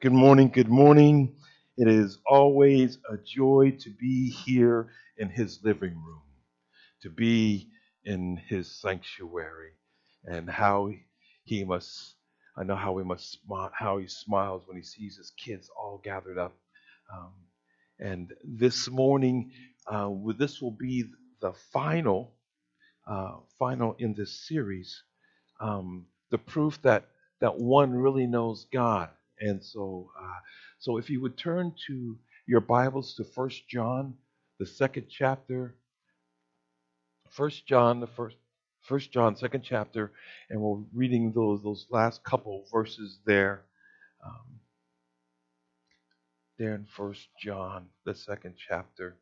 Good morning. Good morning. It is always a joy to be here in his living room, to be in his sanctuary, and how he must, I know how he must smile, how he smiles when he sees his kids all gathered up. Um, and this morning, this will be the final in this series, the proof that one really knows God. And so if you would turn to your Bibles to First John, the second chapter, First John, the First John, second chapter, and we're reading those last couple verses there, um, there in First John, the second chapter.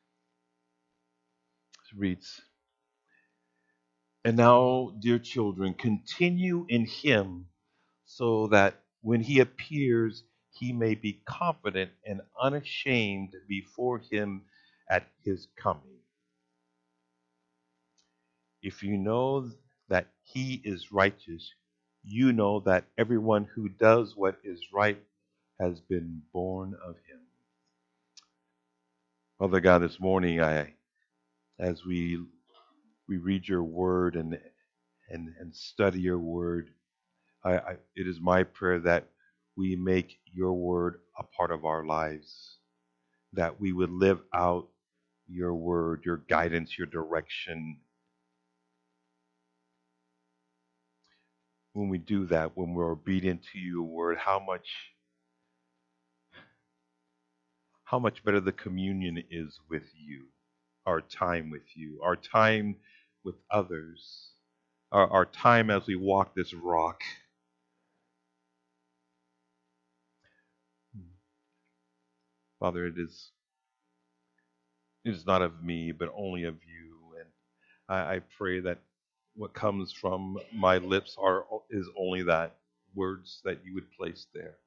It reads, "And now, dear children, continue in Him, so that when He appears, He may be confident and unashamed before Him at His coming. If you know that He is righteous, you know that everyone who does what is right has been born of Him." Father God, this morning, as we read Your Word and study Your Word, it is my prayer that we make Your Word a part of our lives, that we would live out Your Word, Your guidance, Your direction. When we do that, when we're obedient to Your Word, how much better the communion is with You, our time with You, our time with others, our time as we walk this rock. Father, it is not of me, but only of You. And I pray that what comes from my lips is only that, words that You would place there.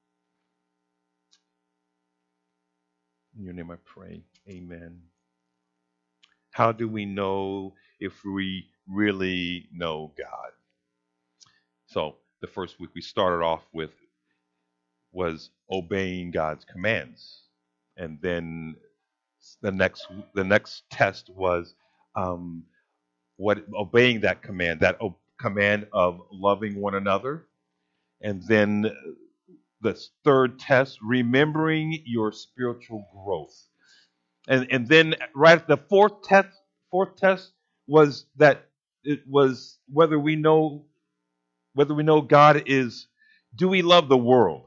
In Your name I pray. Amen. How do we know if we really know God? So the first week we started off with was obeying God's commands, and then the next test was what obeying that command, command of loving one another, and then the third test, remembering your spiritual growth. And then right the fourth test was that it was whether we know God is, do we love the world?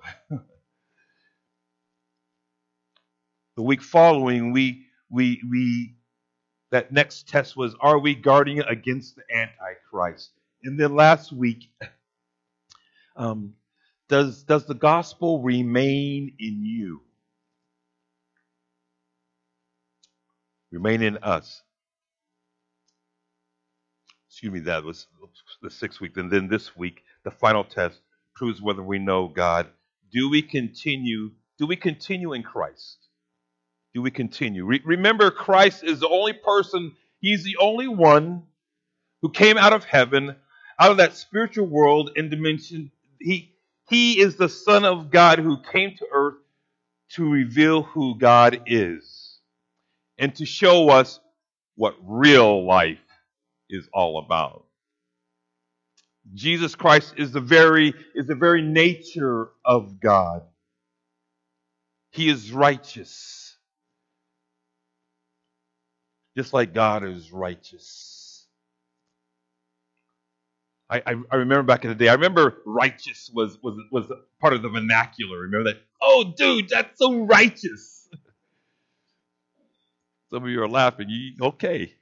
The week following, we that next test was, are we guarding against the Antichrist? And then last week, um, does the gospel remain in you? Remain in us. Excuse me, that was the 6th week. And then this week, the final test proves whether we know God. Do we continue in Christ? Do we continue? Remember, Christ is the only person, He's the only one who came out of heaven, out of that spiritual world and dimension. He is the Son of God who came to earth to reveal who God is and to show us what real life is all about. Jesus Christ is the very nature of God. He is righteous, just like God is righteous. I remember back in the day, I remember righteous was part of the vernacular. Remember that? Oh, dude, that's so righteous. Some of you are laughing. Okay.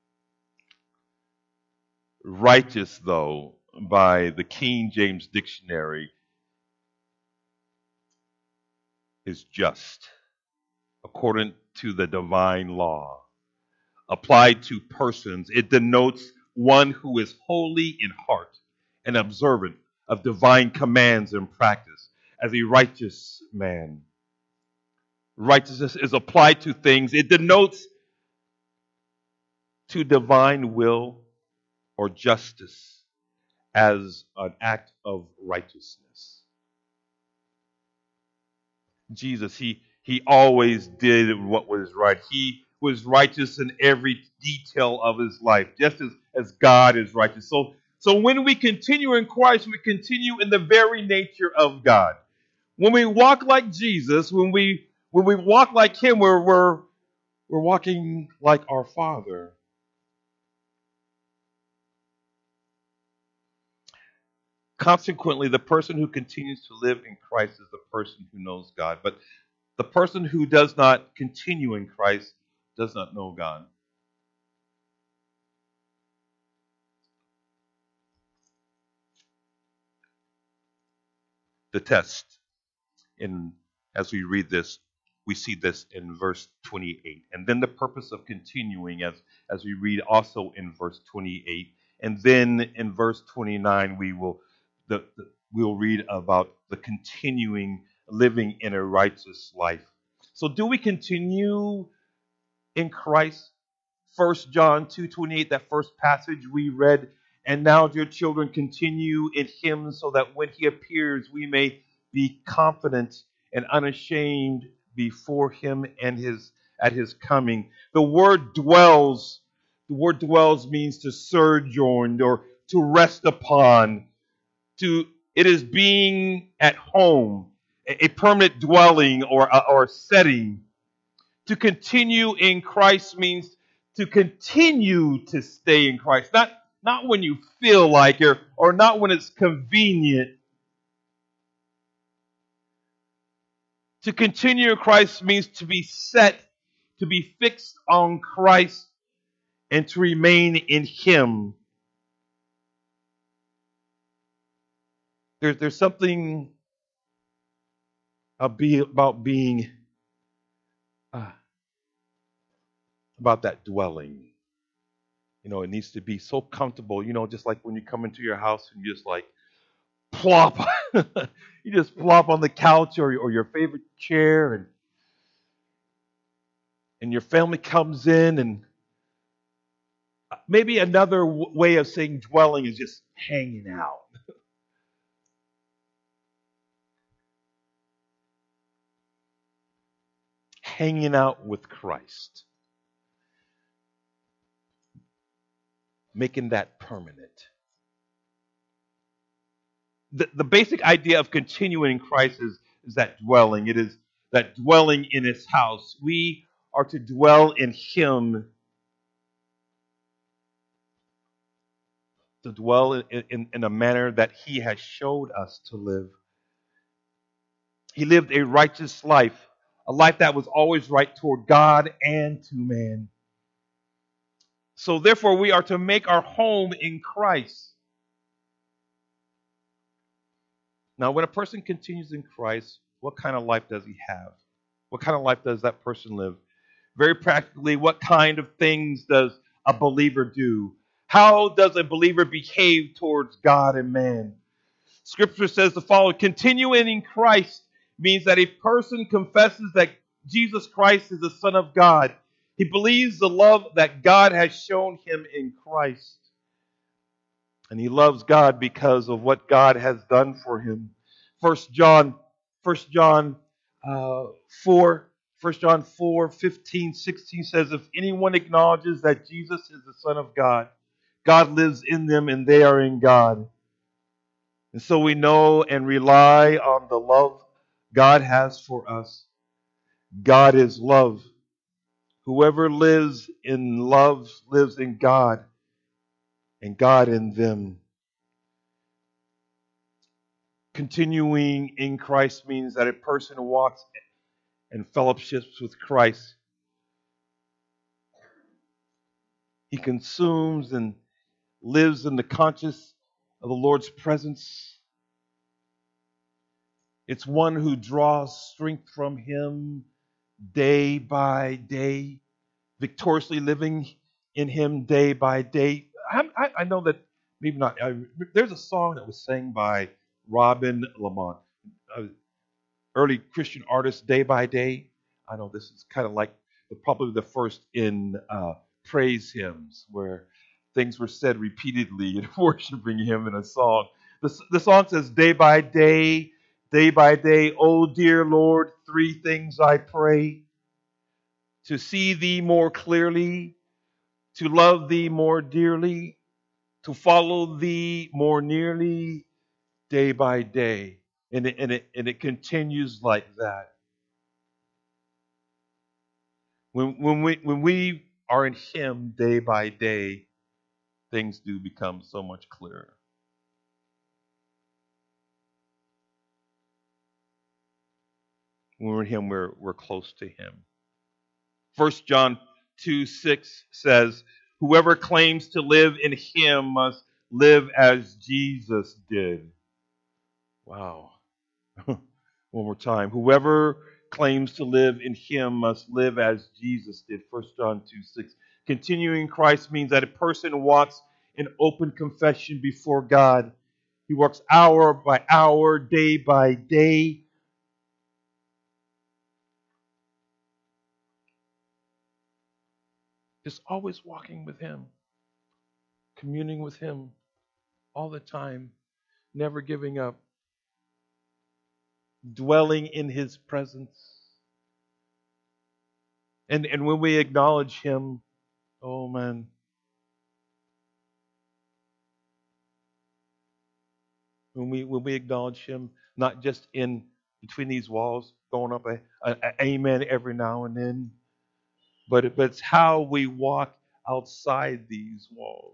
Righteous, though, by the King James Dictionary, is just, according to the divine law. Applied to persons, it denotes one who is holy in heart and observant of divine commands and practice, as a righteous man. Righteousness is applied to things. It denotes to divine will or justice as an act of righteousness. Jesus, he always did what was right. He was righteous in every detail of his life, just as God is righteous. So when we continue in Christ, we continue in the very nature of God. When we walk like Jesus, when we walk like him, we're walking like our Father. Consequently, the person who continues to live in Christ is the person who knows God. But the person who does not continue in Christ does not know God. The test, in as we read this, we see this in verse 28. And then the purpose of continuing, as we read also in verse 28. And then in verse 29, we'll read about the continuing living in a righteous life. So do we continue in Christ? 1 John 2:28, that first passage we read. And now, dear children, continue in him so that when he appears, we may be confident and unashamed before him and at his coming. The word dwells means to sojourn or to rest upon. It is being at home, a permanent dwelling or setting. To continue in Christ means to continue to stay in Christ. Not when you feel like it or not when it's convenient. To continue in Christ means to be set, to be fixed on Christ, and to remain in him. There's something about being about that dwelling. It needs to be so comfortable, just like when you come into your house and you just like plop. You just plop on the couch or your favorite chair, and your family comes in, and maybe another way of saying dwelling is just hanging out. Hanging out with Christ. Making that permanent. The basic idea of continuing in Christ is that dwelling. It is that dwelling in his house. We are to dwell in him, to dwell in a manner that he has showed us to live. He lived a righteous life, a life that was always right toward God and to man. So therefore, we are to make our home in Christ. Now, when a person continues in Christ, what kind of life does he have? What kind of life does that person live? Very practically, what kind of things does a believer do? How does a believer behave towards God and man? Scripture says the following: continuing in Christ means that a person confesses that Jesus Christ is the Son of God. He believes the love that God has shown him in Christ. And he loves God because of what God has done for him. 1 John 4:15-16 says, if anyone acknowledges that Jesus is the Son of God, God lives in them and they are in God. And so we know and rely on the love God has for us. God is love. Whoever lives in love lives in God, and God in them. Continuing in Christ means that a person walks and fellowships with Christ. He consumes and lives in the conscious of the Lord's presence. It's one who draws strength from him day by day, victoriously living in him day by day. I know that maybe not. There's a song that was sang by Robin Lamont, early Christian artist, Day by Day. I know this is kind of like probably the first in praise hymns where things were said repeatedly in worshiping him in a song. The song says, day by day, oh dear Lord, three things I pray: to see thee more clearly, to love thee more dearly, to follow thee more nearly day by day. And it continues like that. When we are in Him day by day, things do become so much clearer. When we're in Him, we're close to Him. 1 John 2:6 says, "Whoever claims to live in Him must live as Jesus did." Wow. One more time. Whoever claims to live in Him must live as Jesus did. 1 John 2:6. Continuing in Christ means that a person walks in open confession before God. He walks hour by hour, day by day. Just always walking with Him, communing with Him all the time, never giving up, dwelling in His presence. And when we acknowledge Him, oh man, when we acknowledge Him, not just in between these walls, throwing up a amen every now and then, but it's how we walk outside these walls.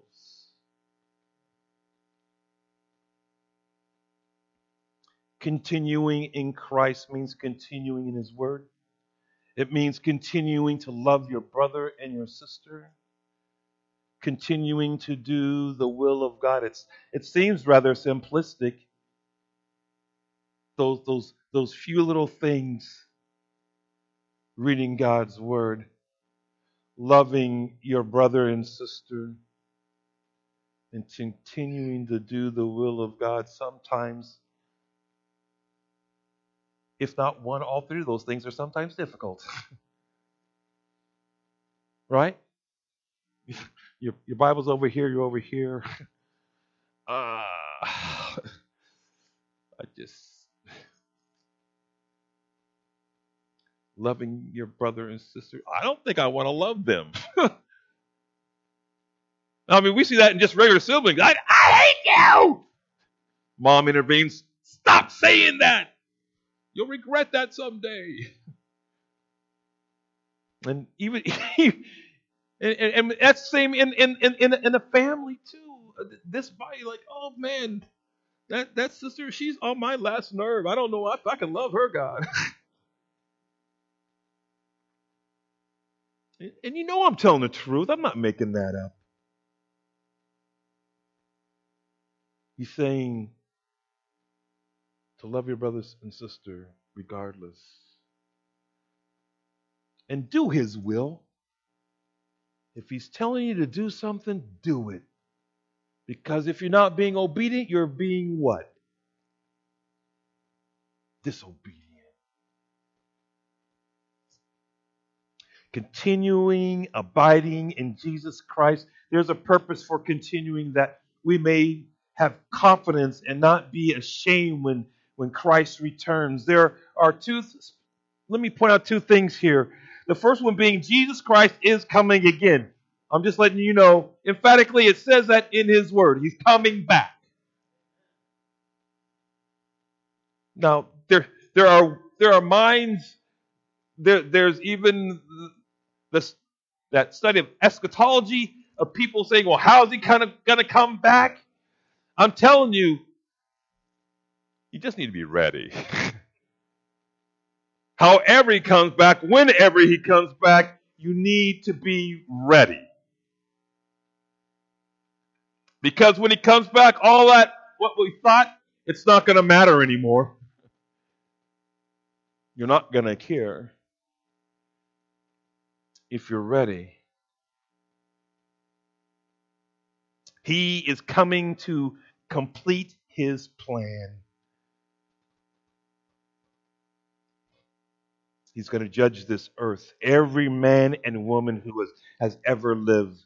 Continuing in Christ means continuing in His Word. It means continuing to love your brother and your sister. Continuing to do the will of God. It seems rather simplistic. Those few little things. Reading God's Word. Loving your brother and sister. And continuing to do the will of God. Sometimes, if not one, all three of those things are sometimes difficult. Right? Your Bible's over here, you're over here. I just... Loving your brother and sister. I don't think I want to love them. I mean, we see that in just regular siblings. I hate you! Mom intervenes. Stop saying that! You'll regret that someday. And even... and that's the same in a family too. This body, like, oh man, that sister, she's on my last nerve. I don't know if I can love her, God. And you know I'm telling the truth. I'm not making that up. He's saying to love your brothers and sister regardless. And do His will. If He's telling you to do something, do it. Because if you're not being obedient, you're being what? Disobedient. Continuing, abiding in Jesus Christ. There's a purpose for continuing, that we may have confidence and not be ashamed when Christ returns. There are let me point out two things here. The first one being Jesus Christ is coming again. I'm just letting you know, emphatically it says that in His Word. He's coming back. Now, there are minds, there's even that study of eschatology of people saying, well, how is He kind of going to come back? I'm telling you, you just need to be ready. However He comes back, whenever He comes back, you need to be ready. Because when He comes back, all that, what we thought, it's not going to matter anymore. You're not going to care if you're ready. He is coming to complete His plan. He's going to judge this earth. Every man and woman who has ever lived.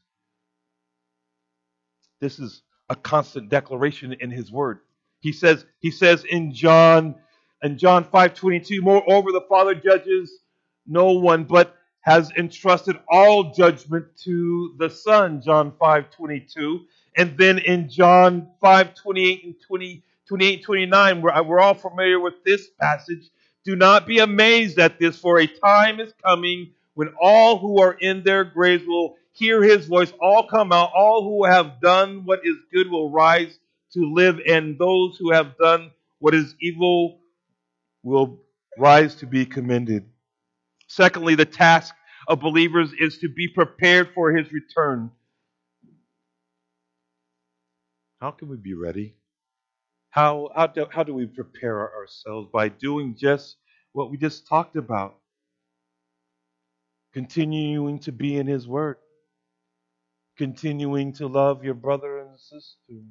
This is a constant declaration in His Word. He says in John And John 5:22, moreover, the Father judges no one, but has entrusted all judgment to the Son, John 5:22. And then in John 5:28 and 28, 29, we're all familiar with this passage. Do not be amazed at this, for a time is coming when all who are in their graves will hear his voice, all come out, all who have done what is good will rise to live, and those who have done what is evil will rise to be commended. Secondly, the task of believers is to be prepared for his return. How can we be ready? How do we prepare ourselves? By doing just what we just talked about. Continuing to be in his word. Continuing to love your brother and sister.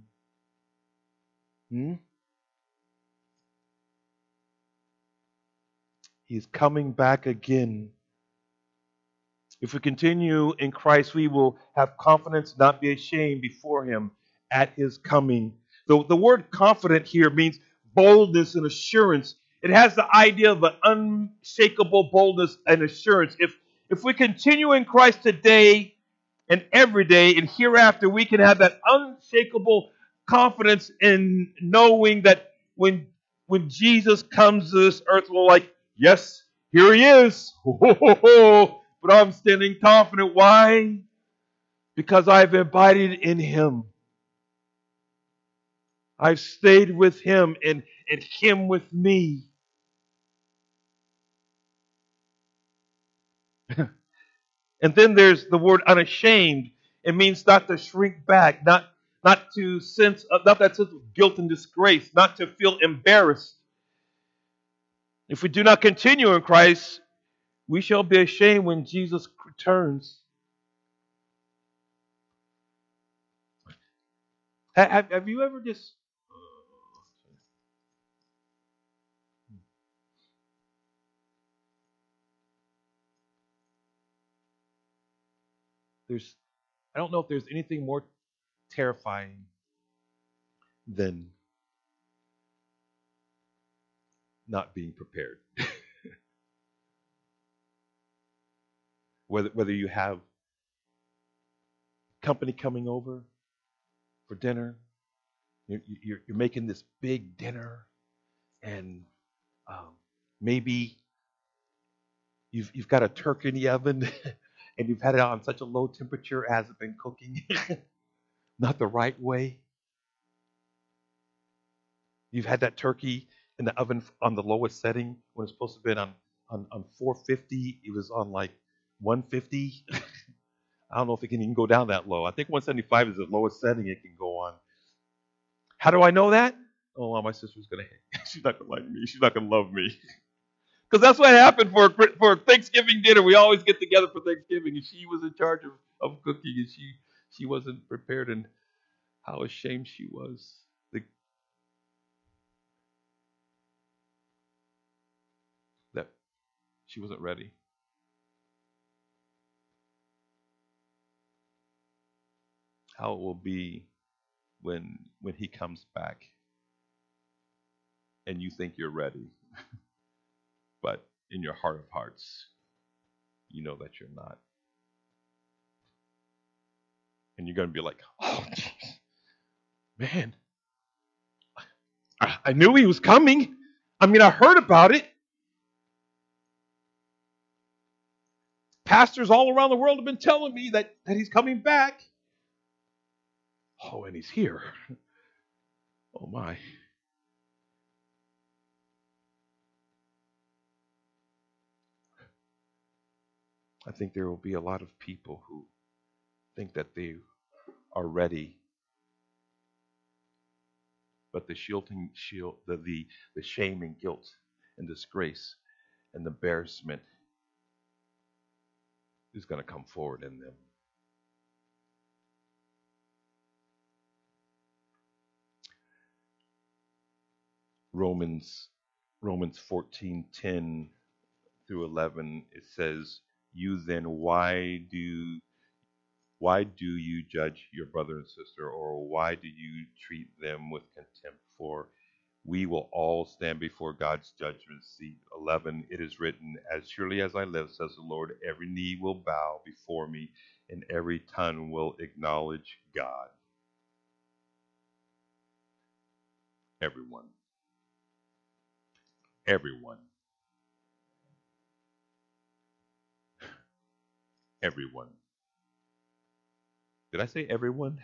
He's coming back again. If we continue in Christ, we will have confidence, not be ashamed before him at his coming. The word confident here means boldness and assurance. It has the idea of an unshakable boldness and assurance. If we continue in Christ today and every day and hereafter, we can have that unshakable confidence in knowing that when Jesus comes to this earth, we're like, yes, here he is. But I'm standing confident. Why? Because I've abided in him. I've stayed with him and him with me. And then there's the word unashamed. It means not to shrink back, not to sense, not that sense of guilt and disgrace, not to feel embarrassed. If we do not continue in Christ, we shall be ashamed when Jesus returns. Have you ever just... I don't know if there's anything more terrifying than not being prepared. Whether you have company coming over for dinner, you're making this big dinner, and maybe you've got a turkey in the oven, and you've had it on such a low temperature, it hasn't been cooking not the right way. You've had that turkey in the oven on the lowest setting when it's supposed to have been on 450. It was on like 150. I don't know if it can even go down that low. I think 175 is the lowest setting it can go on. How do I know that? Oh, well, my sister's going to she's not going to like me. She's not going to love me. Because that's what happened for Thanksgiving dinner. We always get together for Thanksgiving, and she was in charge of cooking, and she wasn't prepared, and how ashamed she was. That she wasn't ready. How it will be when he comes back and you think you're ready, but in your heart of hearts, you know that you're not. And you're going to be like, oh, geez, man, I knew he was coming. I mean, I heard about it. Pastors all around the world have been telling me that he's coming back. Oh, and he's here. Oh, my. I think there will be a lot of people who think that they are ready, but the the shame and guilt and disgrace and embarrassment is going to come forward in them. Romans 14:10 through 11, it says, "You then, why do you judge your brother and sister, or why do you treat them with contempt? For we will all stand before God's judgment seat. 11, it is written, as surely as I live, says the Lord, every knee will bow before me, and every tongue will acknowledge God. Everyone. Everyone. Everyone. Did I say everyone?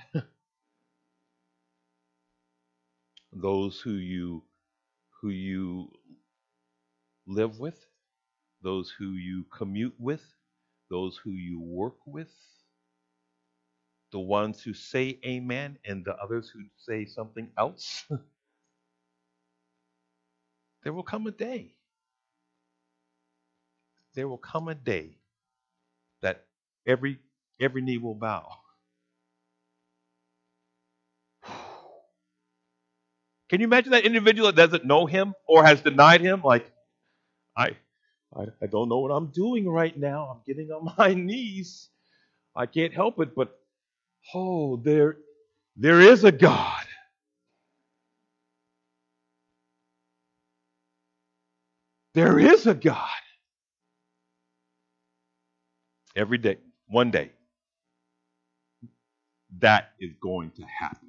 Those who you live with, those who you commute with, those who you work with, the ones who say amen and the others who say something else. There will come a day. There will come a day that every knee will bow. Can you imagine that individual that doesn't know him or has denied him? Like, I don't know what I'm doing right now. I'm getting on my knees. I can't help it, but there is a God. There is a God. Every day, one day, that is going to happen.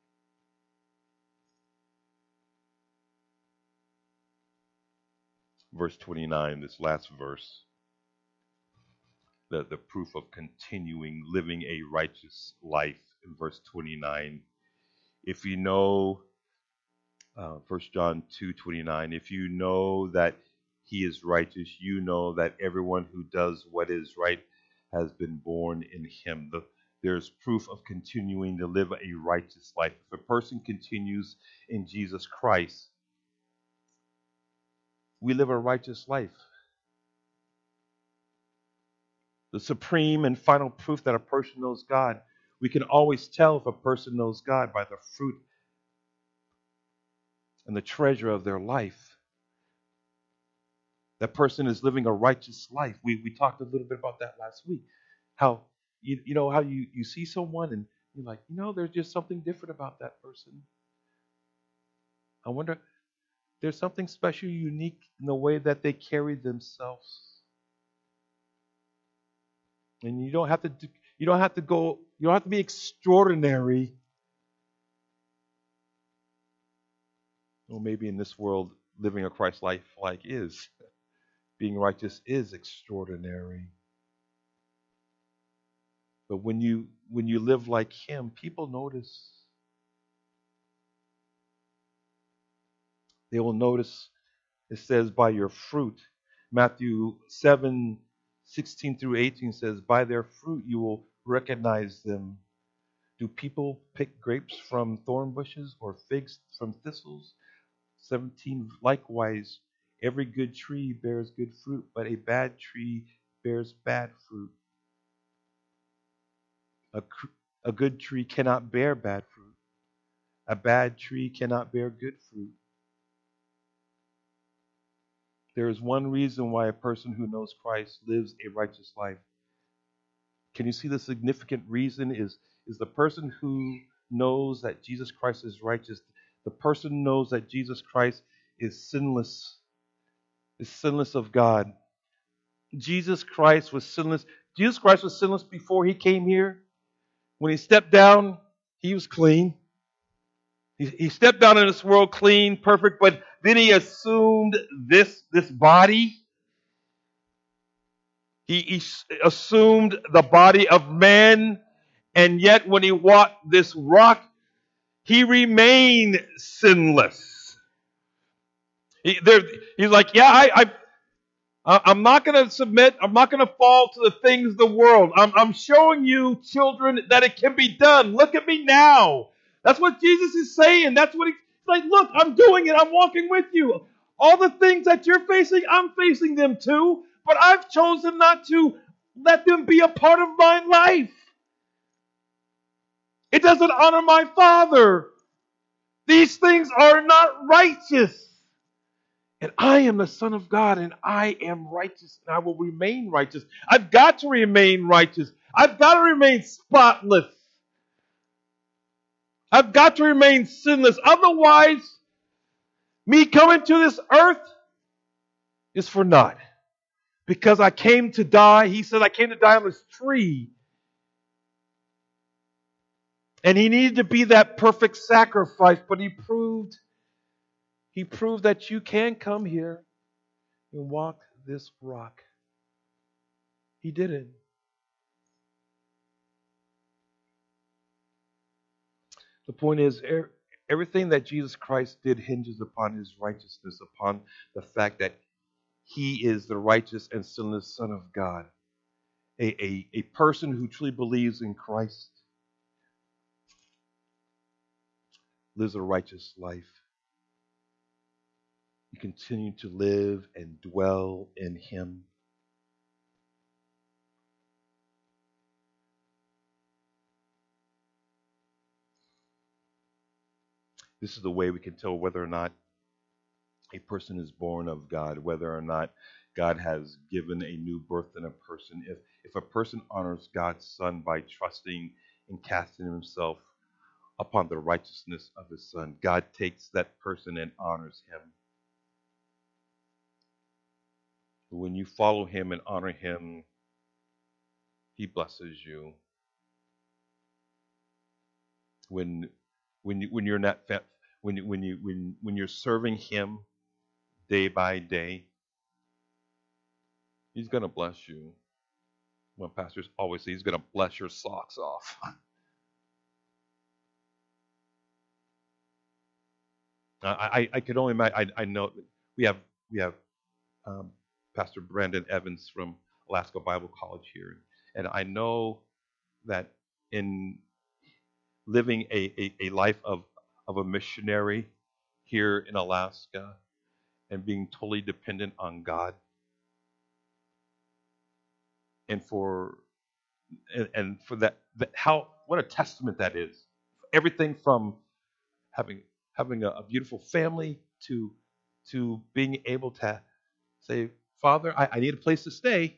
Verse 29, this last verse, the proof of continuing living a righteous life in verse 29. If you know, 1 John 2:29, if you know that he is righteous, you know that everyone who does what is right has been born in him. There's proof of continuing to live a righteous life. If a person continues in Jesus Christ, we live a righteous life. The supreme and final proof that a person knows God, we can always tell if a person knows God by the fruit and the treasure of their life. That person is living a righteous life. We talked a little bit about that last week. How how you see someone and you're like, there's just something different about that person. I wonder, there's something special, unique in the way that they carry themselves. And you don't have to be extraordinary. Well, maybe in this world, living a Christ life is. Being righteous is extraordinary. But when you live like him, people notice. They will notice, it says, by your fruit. Matthew 7:16 through 18 says, by their fruit you will recognize them. Do people pick grapes from thorn bushes or figs from thistles? 17, likewise, every good tree bears good fruit, but a bad tree bears bad fruit. A good tree cannot bear bad fruit. A bad tree cannot bear good fruit. There is one reason why a person who knows Christ lives a righteous life. Can you see the significant reason is the person who knows that Jesus Christ is righteous. The person knows that Jesus Christ is sinless of God. Jesus Christ was sinless. Jesus Christ was sinless before he came here. When he stepped down, he was clean. He stepped down in this world clean, perfect, but then he assumed this body. He assumed the body of man, and yet when he walked this rock, he remained sinless. He's like, I'm not going to submit. I'm not going to fall to the things of the world. I'm showing you, children, that it can be done. Look at me now. That's what Jesus is saying. That's what he's like. Look, I'm doing it. I'm walking with you. All the things that you're facing, I'm facing them too. But I've chosen not to let them be a part of my life. It doesn't honor my Father. These things are not righteous. And I am the Son of God, and I am righteous, and I will remain righteous. I've got to remain righteous. I've got to remain spotless. I've got to remain sinless. Otherwise, Me coming to this earth is for naught. Because I came to die. He said I came to die on this tree. And he needed to be that perfect sacrifice, but he proved that you can come here and walk this rock. He did it. The point is, everything that Jesus Christ did hinges upon his righteousness, upon the fact that he is the righteous and sinless Son of God. A person who truly believes in Christ lives a righteous life. You continue to live and dwell in him. This is the way we can tell whether or not a person is born of God, whether or not God has given a new birth in a person. If a person honors God's Son by trusting and casting himself upon the righteousness of his Son, God takes that person and honors him. When you follow him and honor him, he blesses you. When you're not when you're serving him day by day, he's going to bless you. Well, pastors always say he's going to bless your socks off. I could only imagine. I know we have Pastor Brandon Evans from Alaska Bible College here, and I know that in living a life of a missionary here in Alaska and being totally dependent on God, and for that how what a testament that is. Everything from having a beautiful family to being able to say, Father, I need a place to stay.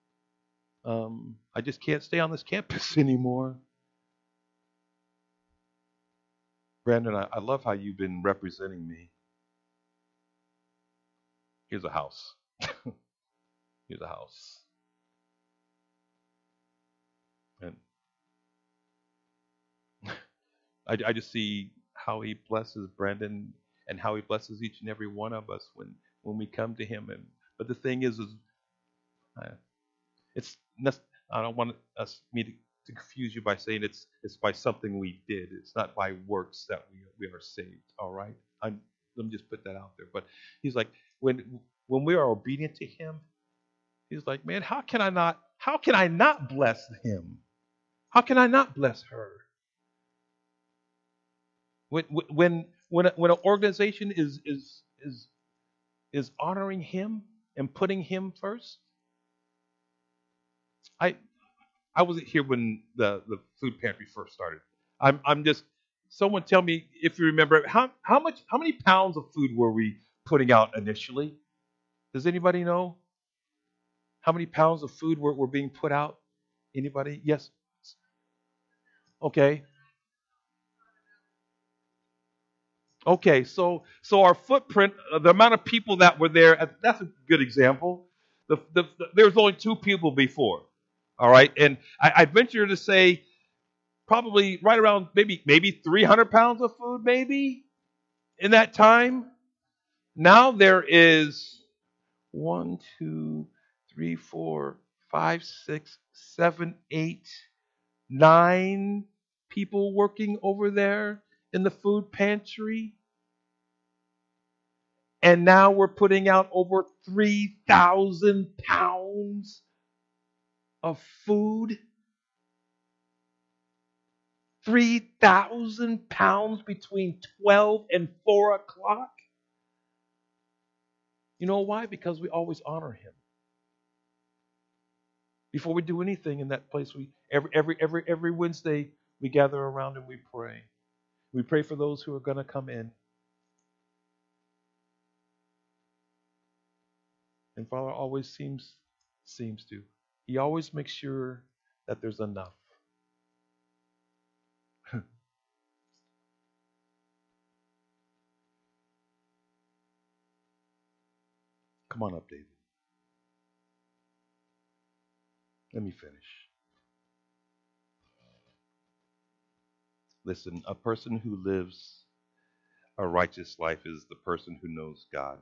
I just can't stay on this campus anymore. Brandon, I love how you've been representing me. Here's a house. Here's a house. And I just see how he blesses Brandon and how he blesses each and every one of us when we come to him. But the thing is it's I don't want me to confuse you by saying it's by something we did. It's not by works that we are saved. All right, let me just put that out there. But he's like when we are obedient to him, he's like, man, how can I not bless him? How can I not bless her? When an organization is honoring him and putting him first. I wasn't here when the food pantry first started. I'm just someone tell me if you remember how many pounds of food were we putting out initially? Does anybody know? How many pounds of food were being put out? Anybody? Yes. Okay. Okay, so our footprint, the amount of people that were there, that's a good example. There was only 2 people before, all right? And I venture to say probably right around maybe 300 pounds of food, maybe, in that time. Now there is 1, 2, 3, 4, 5, 6, 7, 8, 9 people working over there in the food pantry. And now we're putting out over 3,000 pounds of food. 3,000 pounds between 12 and 4 o'clock. You know why? Because we always honor him. Before we do anything in that place, we every Wednesday we gather around and we pray. We pray for those who are going to come in. And Father always seems to. He always makes sure that there's enough. Come on up, David. Let me finish. Listen, a person who lives a righteous life is the person who knows God.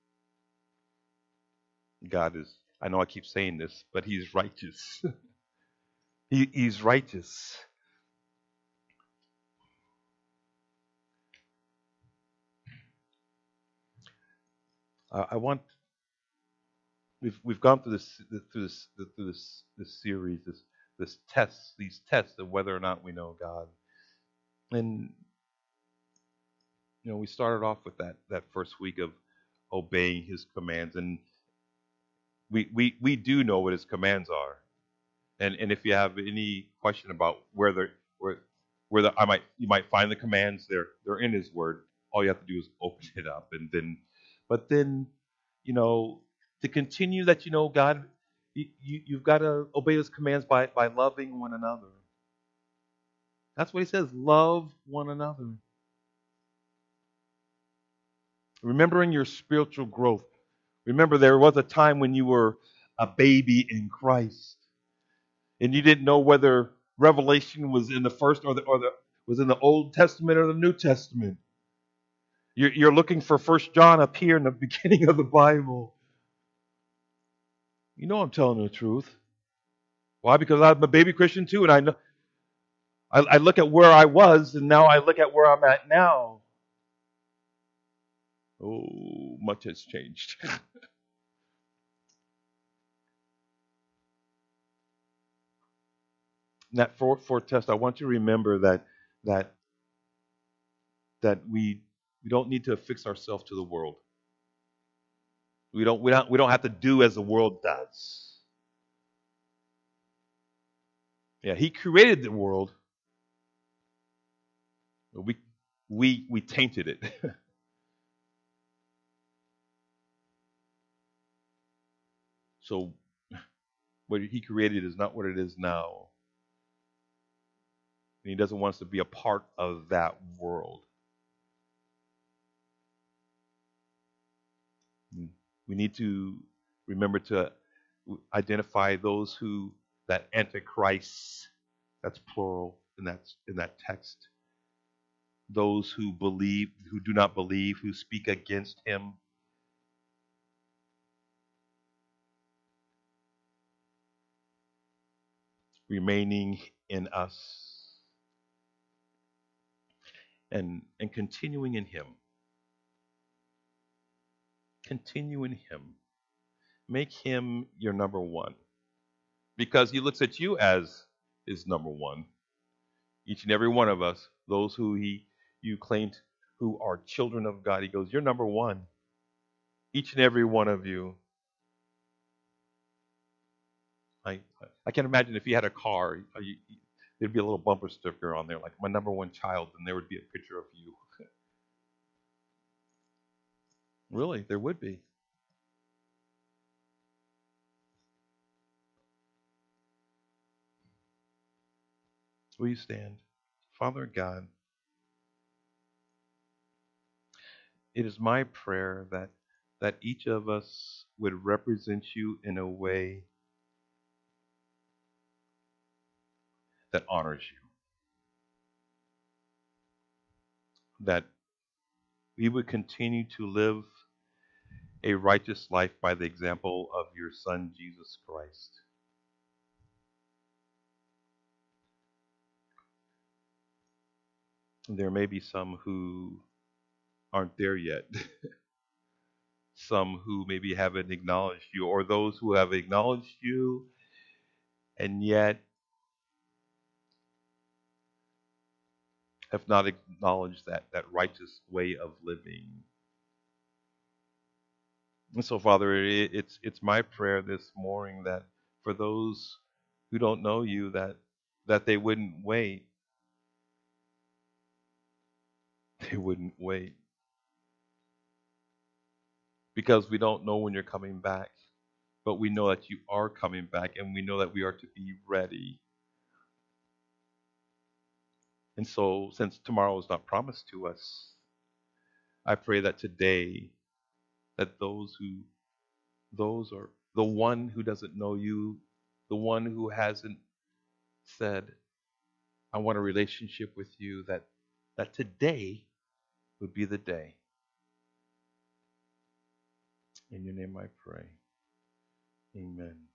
God is, I know I keep saying this, but He's righteous. He's righteous. I want we've gone through this series, this tests, these tests of whether or not we know God. And we started off with that first week of obeying His commands, and we do know what His commands are. And if you have any question about you might find the commands, they're in His Word. All you have to do is open it up, and then to continue that God, you've got to obey His commands by loving one another. That's what He says. Love one another. Remembering your spiritual growth. Remember, there was a time when you were a baby in Christ, and you didn't know whether Revelation was in the first or was in the Old Testament or the New Testament. You're looking for 1 John up here in the beginning of the Bible. You know I'm telling the truth. Why? Because I'm a baby Christian too, and I know I look at where I was, and now I look at where I'm at now. Oh, much has changed. That fourth test, I want you to remember that we don't need to fix ourselves to the world. We don't have to do as the world does. Yeah, He created the world, but we tainted it. So what He created is not what it is now. And He doesn't want us to be a part of that world. We need to remember to identify those that antichrist, that's plural in that text. Those who do not believe, who speak against Him. Remaining in us. And continuing in Him. Continue in Him. Make Him your number one. Because He looks at you as His number one. Each and every one of us, those who you claimed who are children of God, He goes, you're number one. Each and every one of you. I can imagine if you had a car, there'd be a little bumper sticker on there, like my number one child, and there would be a picture of you. Really, there would be. Will you stand? Father God, it is my prayer that each of us would represent You in a way that honors You. That we would continue to live a righteous life by the example of Your Son, Jesus Christ. There may be some who aren't there yet. Some who maybe haven't acknowledged You, or those who have acknowledged You and yet have not acknowledged that righteous way of living. And so, Father, it's my prayer this morning that for those who don't know You, that they wouldn't wait. They wouldn't wait. Because we don't know when You're coming back. But we know that You are coming back, and we know that we are to be ready. And so, since tomorrow is not promised to us, I pray that today, that those who those, or the one who doesn't know you, the one who hasn't said, I want a relationship with you, that today would be the day. In your name I pray. Amen.